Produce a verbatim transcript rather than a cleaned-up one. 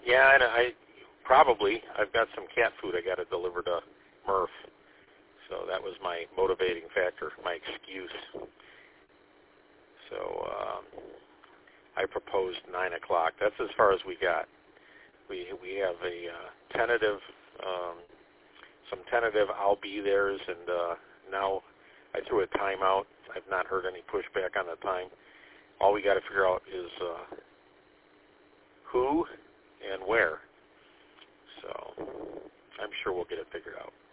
Yeah, and I probably I've got some cat food I got to deliver to Murph, so that was my motivating factor, my excuse. So um, I proposed nine o'clock. That's as far as we got. We we have a uh, tentative, um, some tentative I'll be there's, and uh, now I threw a timeout. I've not heard any pushback on the time. All we got to figure out is uh, who and where. So I'm sure we'll get it figured out.